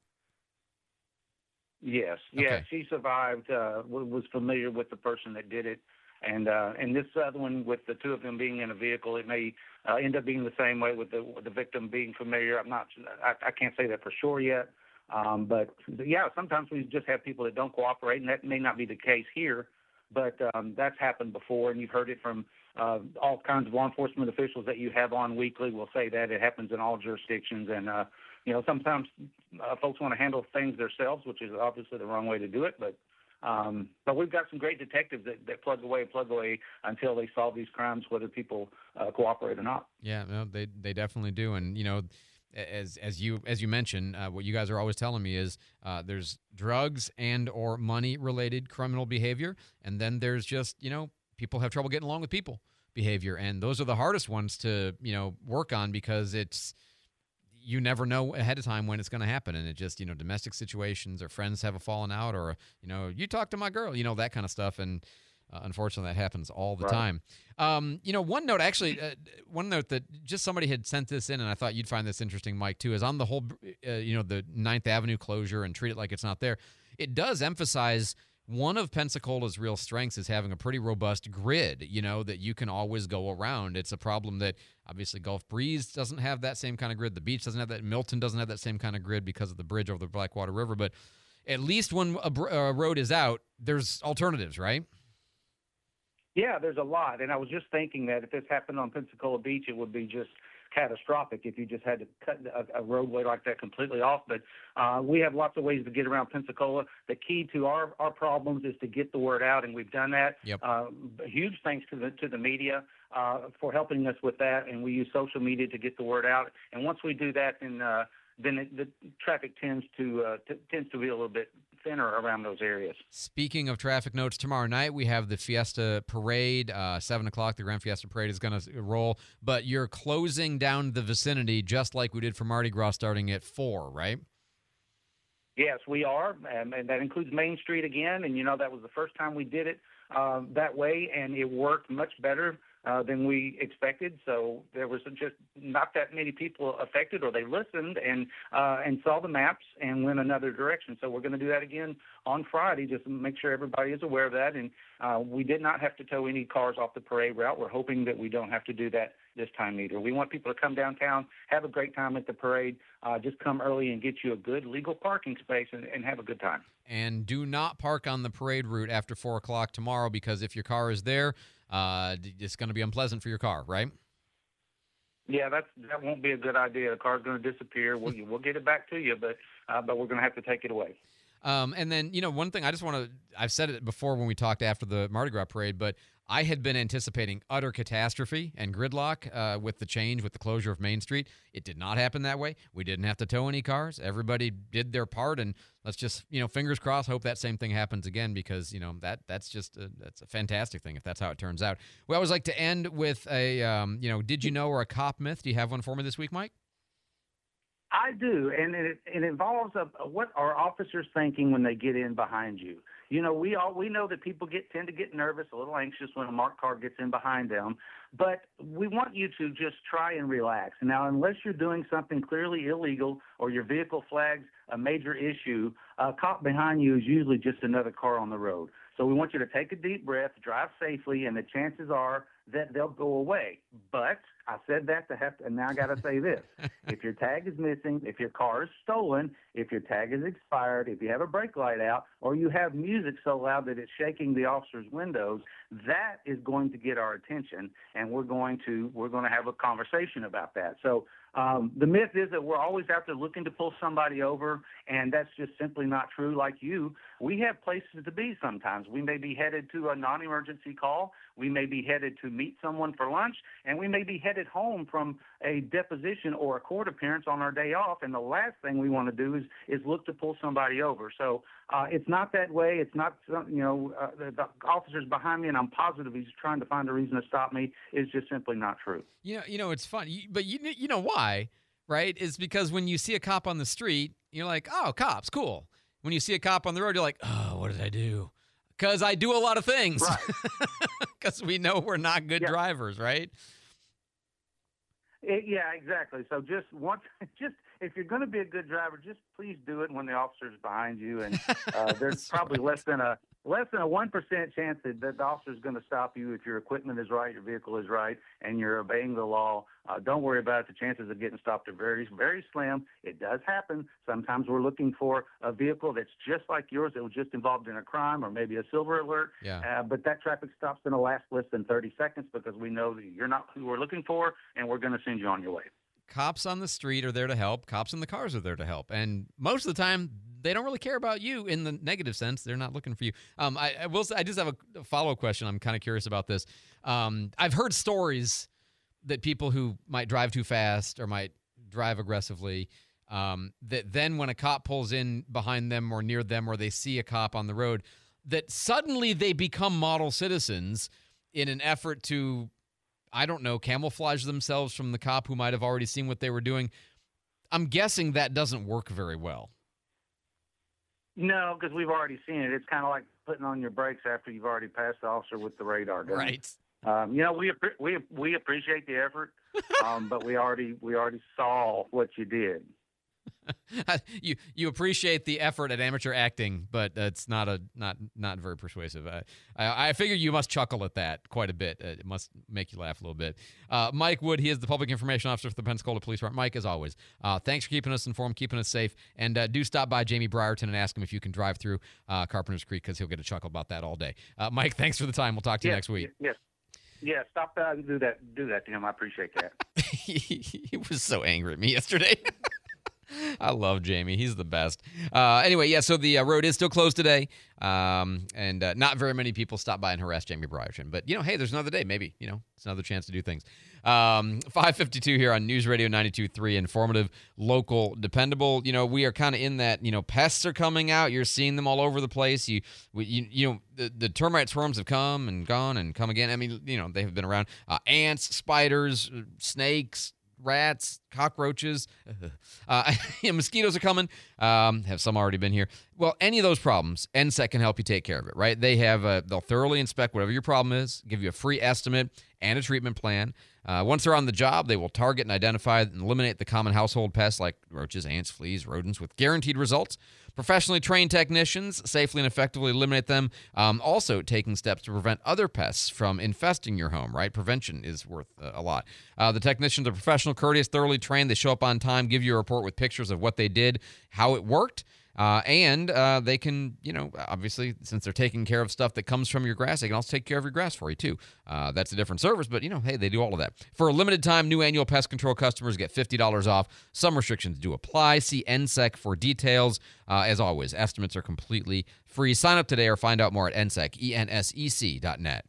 Yes, yeah, Okay. she survived. Uh, w- was familiar with the person that did it, and uh, and this other one, with the two of them being in a vehicle, it may uh, end up being the same way with the with the victim being familiar. I'm not. I, I can't say that for sure yet, um, but yeah, sometimes we just have people that don't cooperate, and that may not be the case here, but um, that's happened before, and you've heard it from uh, all kinds of law enforcement officials that you have on weekly. Will say that it happens in all jurisdictions, and uh, you know, sometimes uh, folks want to handle things themselves, which is obviously the wrong way to do it. But um, but we've got some great detectives that, that plug away, plug away until they solve these crimes, whether people uh, cooperate or not. Yeah, no, they they definitely do. And, you know, as as you as you mentioned, uh, what you guys are always telling me is uh, there's drugs and or money-related criminal behavior, and then there's just, you know, people have trouble getting along with people behavior. And those are the hardest ones to, you know, work on because it's, you never know ahead of time when it's going to happen. And it just, you know, domestic situations or friends have a falling out or, you know, you talk to my girl, you know, that kind of stuff. And uh, unfortunately, that happens all the Right. time. Um, you know, one note, actually, uh, one note that just somebody had sent this in, and I thought you'd find this interesting, Mike, too, is on the whole, uh, you know, the Ninth Avenue closure and treat it like it's not there. It does emphasize one of Pensacola's real strengths is having a pretty robust grid, you know, that you can always go around. It's a problem that obviously Gulf Breeze doesn't have that same kind of grid. The beach doesn't have that. Milton doesn't have that same kind of grid because of the bridge over the Blackwater River. But at least when a, br- a road is out, there's alternatives, right? Yeah, there's a lot. And I was just thinking that if this happened on Pensacola Beach, it would be just catastrophic if you just had to cut a, a roadway like that completely off. But uh, we have lots of ways to get around Pensacola. The key to our, our problems is to get the word out, and we've done that. Yep. Uh, huge thanks to the to the media uh, for helping us with that, and we use social media to get the word out. And once we do that, then uh, then it, the traffic tends to uh, t- tends to be a little bit thinner around those areas. Speaking of traffic notes, tomorrow night we have the Fiesta Parade. Uh, seven o'clock, the Grand Fiesta Parade is going to roll. But you're closing down the vicinity just like we did for Mardi Gras starting at four, right? Yes, we are, and, and that includes Main Street again. And, you know, that was the first time we did it uh, that way, and it worked much better uh, than we expected. So there was just not that many people affected, or they listened and uh, and saw the maps and went another direction. So we're going to do that again on Friday, just to make sure everybody is aware of that. And uh, we did not have to tow any cars off the parade route. We're hoping that we don't have to do that this time either. We want people to come downtown, have a great time at the parade, uh, just come early and get you a good legal parking space and, and have a good time. And do not park on the parade route after four o'clock tomorrow, because if your car is there, uh, it's going to be unpleasant for your car, right? Yeah, that's that won't be a good idea. The car's going to disappear. We'll we'll get it back to you, but uh, but we're going to have to take it away. Um, and then, you know, one thing I just want to, I've said it before when we talked after the Mardi Gras parade, but I had been anticipating utter catastrophe and gridlock uh, with the change, with the closure of Main Street. It did not happen that way. We didn't have to tow any cars. Everybody did their part, and let's just, you know, fingers crossed, hope that same thing happens again, because, you know, that that's just a, that's a fantastic thing if that's how it turns out. We always like to end with a, um, you know, did you know or a cop myth. Do you have one for me this week, Mike? I do, and it, it involves a, what are officers thinking when they get in behind you. You know, we all we know that people get tend to get nervous, a little anxious when a marked car gets in behind them, but we want you to just try and relax. Now, unless you're doing something clearly illegal or your vehicle flags a major issue, a cop behind you is usually just another car on the road. So we want you to take a deep breath, drive safely, and the chances are that they'll go away. But I said that to have to, and now I got to say this. If your tag is missing, if your car is stolen, if your tag is expired, if you have a brake light out, or you have music so loud that it's shaking the officer's windows, that is going to get our attention, and we're going to we're going to have a conversation about that. So um, the myth is that we're always out there looking to pull somebody over, and that's just simply not true. Like you, we have places to be sometimes. We may be headed to a non-emergency call. We may be headed to meet someone for lunch, and we may be headed home from a deposition or a court appearance on our day off, and the last thing we want to do is, is look to pull somebody over. So uh, it's not that way. It's not, you know, uh, the, the officer's behind me, and I'm positive he's trying to find a reason to stop me. It's just simply not true. You know, you know, it's fun, you, but you you know why, right? Is because when you see a cop on the street, you're like, oh, cops, cool. When you see a cop on the road, you're like, oh, what did I do? Because I do a lot of things. Because right. we know we're not good yeah. drivers, right? It, yeah, exactly. So just once, just if you're going to be a good driver, just please do it when the officer's behind you, and uh, there's probably less than a less than a one percent chance that, that the officer's going to stop you if your equipment is right, your vehicle is right, and you're obeying the law. Uh, don't worry about it. The chances of getting stopped are very, very slim. It does happen. Sometimes we're looking for a vehicle that's just like yours that was just involved in a crime or maybe a silver alert. Yeah. Uh, but that traffic stop's going to last less than thirty seconds because we know that you're not who we're looking for, and we're going to send you on your way. Cops on the street are there to help. Cops in the cars are there to help. And most of the time, they don't really care about you in the negative sense. They're not looking for you. Um, I, I will say, I just have a follow-up question. I'm kind of curious about this. Um, I've heard stories that people who might drive too fast or might drive aggressively, um, that then when a cop pulls in behind them or near them, or they see a cop on the road, that suddenly they become model citizens in an effort to, I don't know, camouflage themselves from the cop who might have already seen what they were doing. I'm guessing that doesn't work very well. No, because we've already seen it. It's kind of like putting on your brakes after you've already passed the officer with the radar gun. Right. Um, you know, we we we appreciate the effort, um, but we already we already saw what you did. you you appreciate the effort at amateur acting, but it's not a not not very persuasive. I, I I figure you must chuckle at that quite a bit. It must make you laugh a little bit. Uh, Mike Wood, he is the public information officer for the Pensacola Police Department. Mike, as always, uh, thanks for keeping us informed, keeping us safe, and uh, do stop by Jamie Brierton and ask him if you can drive through uh, Carpenter's Creek, because he'll get a chuckle about that all day. Uh, Mike, thanks for the time. We'll talk to you yes, next week. Yes. Yeah, stop that and do that. Do that to him. I appreciate that. He was so angry at me yesterday. I love Jamie. He's the best. Uh, anyway, yeah, so the uh, road is still closed today, um, and uh, not very many people stop by and harass Jamie Brierton. But, you know, hey, there's another day. Maybe, you know, it's another chance to do things. Um, five fifty-two here on News Radio ninety-two point three, informative, local, dependable. You know, we are kind of in that, you know, pests are coming out. You're seeing them all over the place. You, we, you, you know, the, the termite swarms have come and gone and come again. I mean, you know, they have been around. Uh, ants, spiders, snakes, rats, cockroaches, uh, mosquitoes are coming. Um, have some already been here? Well, any of those problems, N S E C can help you take care of it, right? They have a, they'll thoroughly inspect whatever your problem is, give you a free estimate and a treatment plan. Uh, once they're on the job, they will target and identify and eliminate the common household pests like roaches, ants, fleas, rodents with guaranteed results. Professionally trained technicians safely and effectively eliminate them. Um, also taking steps to prevent other pests from infesting your home, right? Prevention is worth uh, a lot. Uh, the technicians are professional, courteous, thoroughly trained. They show up on time, give you a report with pictures of what they did, how it worked. Uh, and uh, they can, you know, obviously, since they're taking care of stuff that comes from your grass, they can also take care of your grass for you, too. Uh, that's a different service, but, you know, hey, they do all of that. For a limited time, new annual pest control customers get fifty dollars off. Some restrictions do apply. See N S E C for details. Uh, as always, estimates are completely free. Sign up today or find out more at N S E C, E N S E C dot net.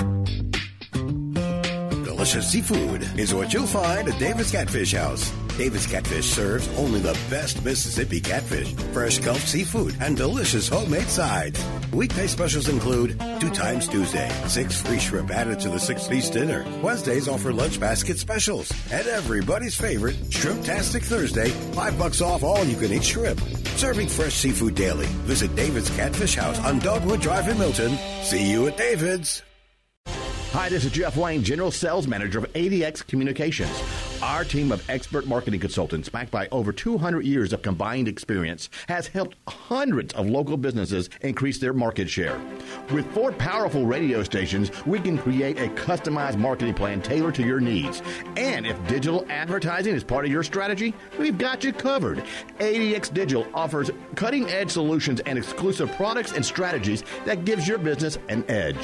Delicious seafood is what you'll find at David's Catfish House. David's Catfish serves only the best Mississippi catfish, fresh Gulf seafood, and delicious homemade sides. Weekday specials include two times Tuesday, six free shrimp added to the six-piece dinner. Wednesdays offer lunch basket specials. And everybody's favorite, Shrimptastic Thursday, five bucks off all you-can-eat shrimp. Serving fresh seafood daily. Visit David's Catfish House on Dogwood Drive in Milton. See you at David's. Hi, this is Jeff Wayne, General Sales Manager of A D X Communications. Our team of expert marketing consultants, backed by over two hundred years of combined experience, has helped hundreds of local businesses increase their market share. With four powerful radio stations, we can create a customized marketing plan tailored to your needs. And if digital advertising is part of your strategy, we've got you covered. A D X Digital offers cutting-edge solutions and exclusive products and strategies that gives your business an edge.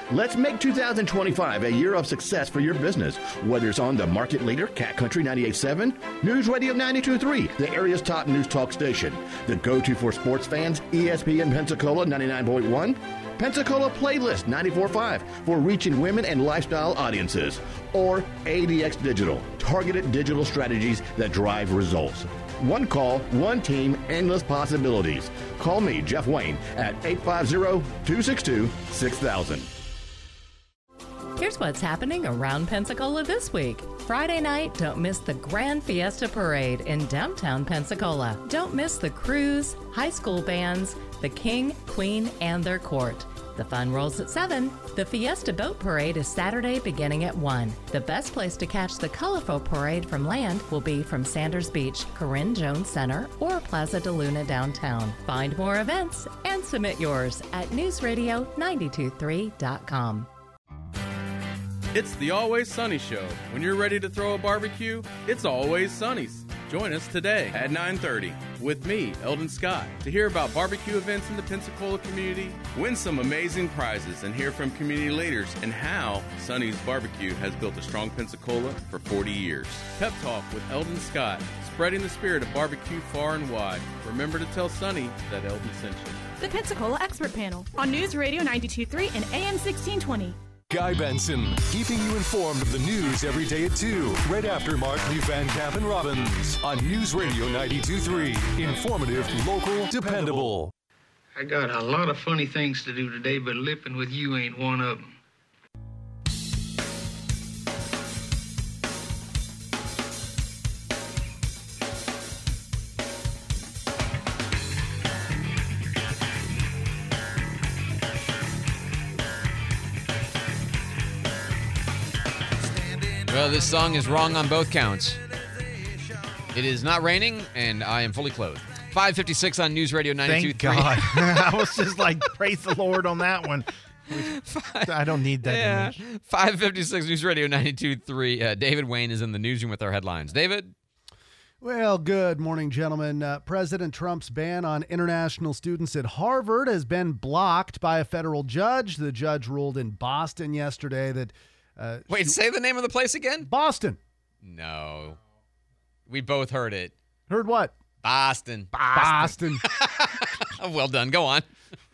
Let's make two thousand twenty-five a year of success for your business, whether it's on the market leader, Cat Country ninety-eight point seven, News Radio ninety-two point three, the area's top news talk station, the go-to for sports fans, E S P N Pensacola ninety-nine point one, Pensacola Playlist ninety-four point five for reaching women and lifestyle audiences, or A D X Digital, targeted digital strategies that drive results. One call, one team, endless possibilities. Call me, Jeff Wayne, at eight five zero, two six two, six thousand. Here's what's happening around Pensacola this week. Friday night, don't miss the Grand Fiesta Parade in downtown Pensacola. Don't miss the cruise, high school bands, the King, Queen, and their court. The fun rolls at seven. The Fiesta Boat Parade is Saturday beginning at one. The best place to catch the colorful parade from land will be from Sanders Beach, Corinne Jones Center, or Plaza de Luna downtown. Find more events and submit yours at news radio nine two three dot com. It's the Always Sunny Show. When you're ready to throw a barbecue, it's Always Sunny's. Join us today at nine thirty with me, Eldon Scott, to hear about barbecue events in the Pensacola community, win some amazing prizes, and hear from community leaders and how Sunny's Barbecue has built a strong Pensacola for forty years. Pep Talk with Eldon Scott, spreading the spirit of barbecue far and wide. Remember to tell Sunny that Eldon sent you. The Pensacola Expert Panel on News Radio ninety-two point three and A M sixteen twenty. Guy Benson, keeping you informed of the news every day at two, right after Mark Lee Van Camp and Robbins on News Radio ninety-two point three. Informative, local, dependable. I got a lot of funny things to do today, but lipping with you ain't one of them. Well, this song is wrong on both counts. It is not raining, and I am fully clothed. five fifty-six on News Radio ninety-two point three. Thank God. I was just like, praise the Lord on that one. I don't need that. Yeah. five fifty-six News Radio ninety-two point three. Uh, David Wayne is in the newsroom with our headlines. David? Well, good morning, gentlemen. Uh, President Trump's ban on international students at Harvard has been blocked by a federal judge. The judge ruled in Boston yesterday that Uh, Wait, she, say the name of the place again? Boston. No. We both heard it. Heard what? Boston. Boston. Boston. Well done. Go on.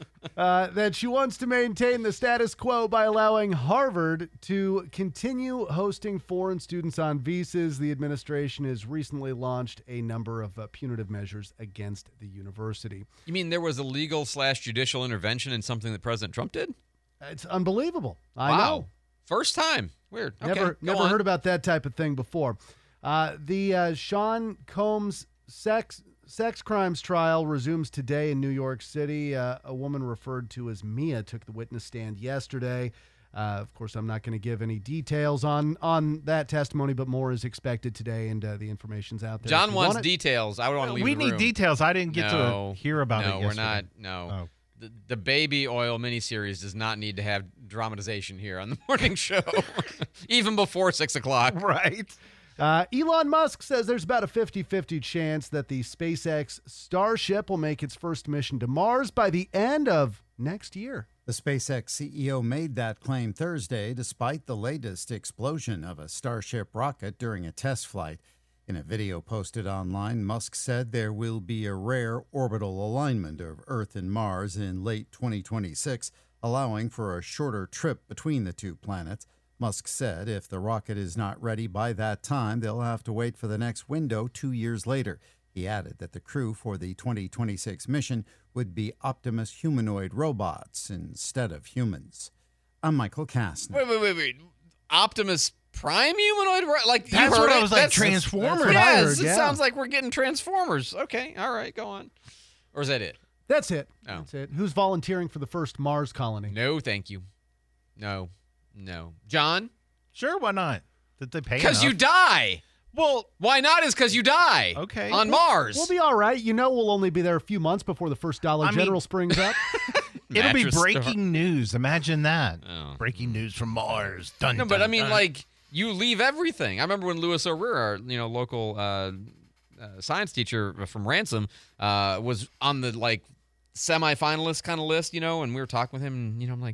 uh, that she wants to maintain the status quo by allowing Harvard to continue hosting foreign students on visas. The administration has recently launched a number of uh, punitive measures against the university. You mean there was a legal slash judicial intervention in something that President Trump did? It's unbelievable. I wow. know. First time. Weird. Okay, never never on. heard about that type of thing before. Uh, the uh, Sean Combs sex sex crimes trial resumes today in New York City. Uh, a woman referred to as Mia took the witness stand yesterday. Uh, of course, I'm not going to give any details on on that testimony, but more is expected today, and uh, the information's out there. John wants want details. I would want to leave We the need room. details. I didn't get no, to hear about no, it we're yesterday. not. No. Oh. The, the baby oil miniseries does not need to have dramatization here on the morning show, even before six o'clock. Right. Uh, Elon Musk says there's about a fifty-fifty chance that the SpaceX Starship will make its first mission to Mars by the end of next year. The SpaceX C E O made that claim Thursday despite the latest explosion of a Starship rocket during a test flight. In a video posted online, Musk said there will be a rare orbital alignment of Earth and Mars in late twenty twenty-six, allowing for a shorter trip between the two planets. Musk said if the rocket is not ready by that time, they'll have to wait for the next window two years later. He added that the crew for the twenty twenty-six mission would be Optimus humanoid robots instead of humans. I'm Michael Kastner. Wait, wait, wait, wait. Optimus Prime humanoid? Like you That's heard what it? I was like, That's- Transformers. That's what I Yes, heard, it yeah. sounds like we're getting Transformers. Okay, all right, go on. Or is that it? That's it. Oh. That's it. Who's volunteering for the first Mars colony? No, thank you. No, no. John? Sure, why not? Did they pay Because you enough? die. Well, why not is because you die. Okay. On We'll- Mars. We'll be all right. You know we'll only be there a few months before the first Dollar I mean- General springs up. It'll be Mattress breaking store. news. Imagine that. Oh. Breaking news from Mars. Dun, No, but dun, I mean, dun. like, you leave everything. I remember when Louis O'Rear, our, you know, local uh, uh, science teacher from Ransom, uh, was on the, like, semi-finalist kind of list, you know, and we were talking with him, and, you know, I'm like,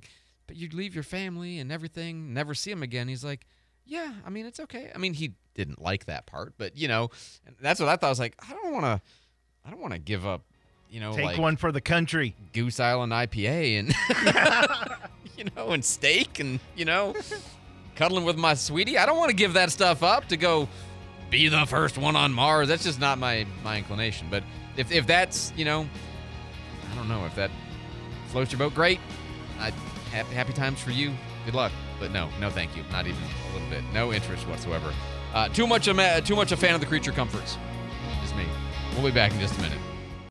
but you'd leave your family and everything, never see him again. He's like, yeah, I mean, it's okay. I mean, he didn't like that part, but, you know, that's what I thought. I was like, I don't want to, I don't want to give up, you know, Take like one for the country. Goose Island I P A and, you know, and steak and, you know, cuddling with my sweetie. I don't want to give that stuff up to go be the first one on Mars. That's just not my, my inclination. But if, if that's, you know, I don't know if that floats your boat, great. I, happy, happy times for you. Good luck. But no, no thank you. Not even a little bit. No interest whatsoever. Uh, too much a, too much a fan of the creature comforts. Just me. We'll be back in just a minute.